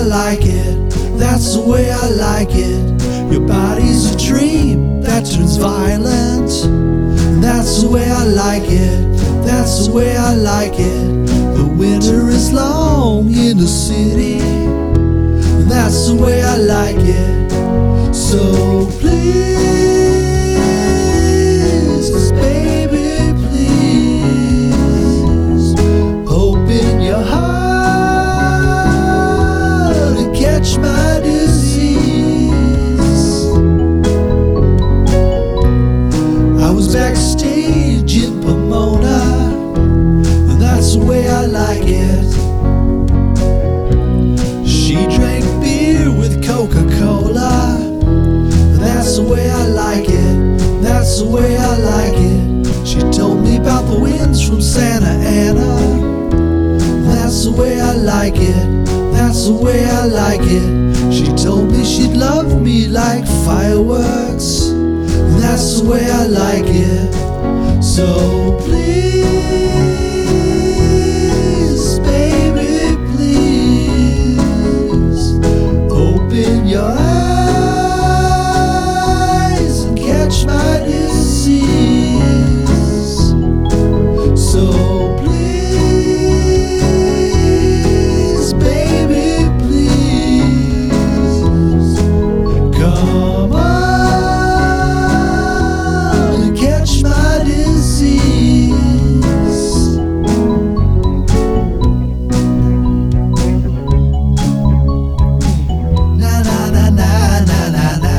like it, that's the way I like it. Your body's a dream that turns violent. That's the way I like it, that's the way I like it. The winter is long in the city. That's the way I like it. So please, baby, please, open your heart and catch my disease. I was backstage in Pomona, and that's the way I like it. She drank beer with Coca-Cola. That's the way I like it, that's the way I like it. She told me about the winds from Santa Ana. That's the way I like it, that's the way I like it. She told me she'd love me like fireworks. That's the way I like it. So please, baby, please, open your eyes and catch my disease. So please, baby, please, come on and catch my disease. Na na na na na na na.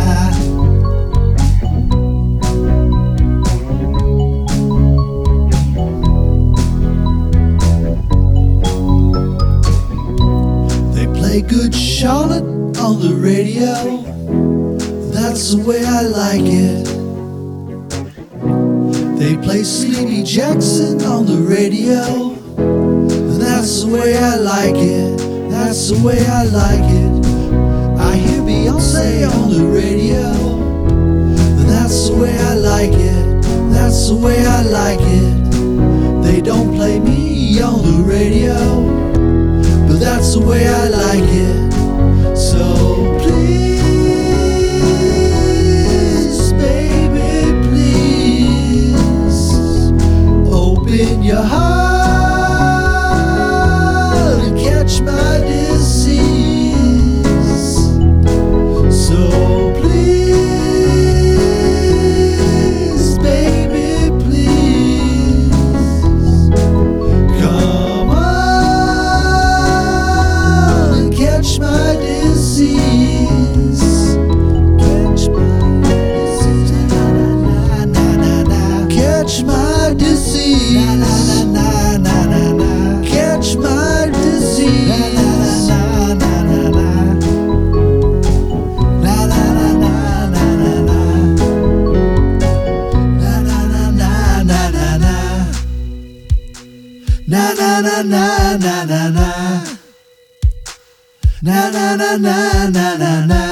They play Good Charlotte on the radio. That's the way I like it. They play Sleepy Jackson on the radio. That's the way I like it, that's the way I like it. I hear Beyonce on the radio. That's the way I like it, that's the way I like it. They don't play me on the radio, but that's the way I like it. So please, baby, please, open your heart and catch my disease. So please, baby, please, come on and catch my disease. Catch my disease. Na, na, na, na, na. Catch my disease. Na, na, na, na, na, na. Catch my disease. Na, na, na, na, na, na. Na, na, na, na, na, na, na. Na, na, na, na, na, na, na. Na, na, na, na, na, na, na. Na na na na na na na.